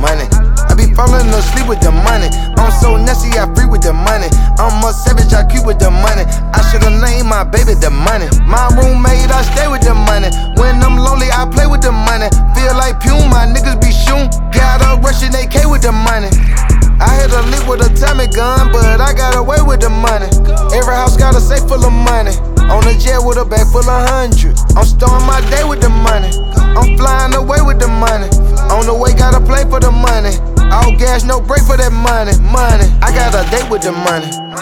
money. I be falling asleep with the money. I'm so nasty, I free with the money. I'm a savage, I keep with the money. I should've named my baby the money. My roommate, I stay with the money. When I'm lonely, I play with the money. Feel like Pune, my niggas be shootin'. Got a Russian AK with the money. I hit a lick with a Tommy gun, but I got away with the money. Every house got a safe full of money. On a jet with a bag full of 100. I'm starting my day with the money. I'm flying away with the money. On the way, gotta play for the money. All gas, no break for that money. Money. I got a date with the money.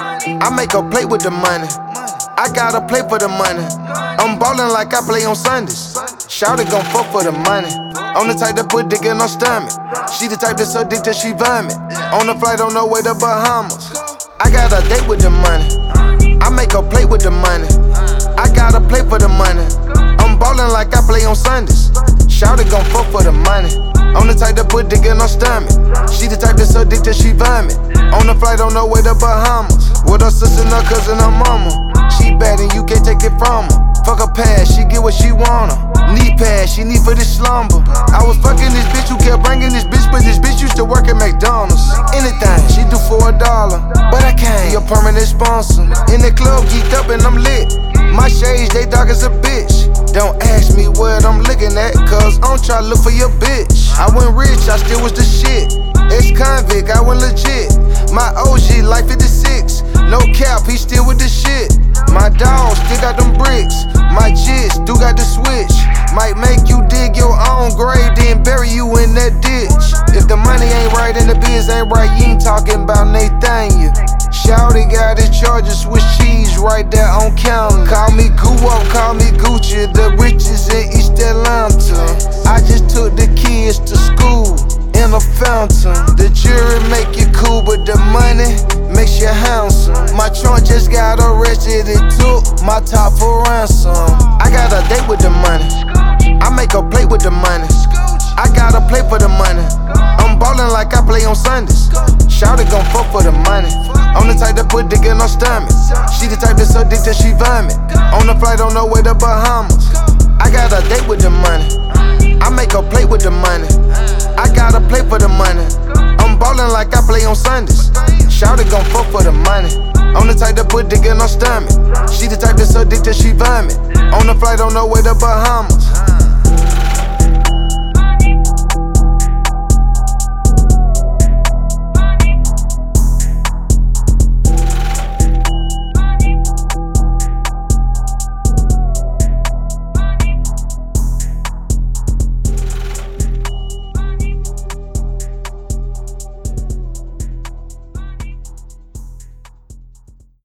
I make a plate with the money. I gotta play for the money. I'm ballin' like I play on Sundays. Shawty gon' fuck for the money. On the type that put dick in her stomach. She the type that suck dick till she vomit. On the flight on the way to Bahamas. I got a date with the money. I make a plate with the money. I gotta play for the money. I'm ballin' like I play on Sundays. Shawty gon' fuck for the money. On the type that put dick in her stomach. She the type that suck dick till she vomit. On the flight on the way to Bahamas. With her sister and her cousin, her mama. She bad and you can't take it from her. Fuck her past, she get what she want her. Knee pad, she need for this slumber. I was fucking this bitch who kept bringing this bitch, but this bitch used to work at McDonald's. Anything, she do for $1, but I can't be a permanent sponsor. In the club, geeked up and I'm lit. My shades, they dark as a bitch. Don't ask me what I'm looking at, cause I'm tryna look for your bitch. I went rich, I still was the shit. Ex-convict, I went legit. My OG, like 56. No cap, he still with the shit. My dog still got them bricks. My jits do got the switch. Might make you dig your own grave, then bury you in that ditch. If the money ain't right and the biz ain't right, you ain't talking about Nathaniel. Shawty got his charges, Swiss cheese right there on counter. Call me Guo, call me Gucci, the richest in East Atlanta. I just took the kids to school in a fountain. The jury make you cool, but the money makes you handsome. My trunk just got arrested, it took my top for ransom. I got a date with the money. I make a plate with the money. I gotta play for the money. I'm ballin' like I play on Sundays. Shawty gon' fuck for the money. On the type that put dick in her stomach. She the type that suck dick till she vomit. On the flight on the way to Bahamas. I got a date with the money. I make a plate with the money. I gotta play for the money. I'm ballin' like I play on Sundays. Shawty gon' fuck for the money. On the type that put dick in her stomach. She the type that suck dick till she vomit. On the flight on the way to Bahamas.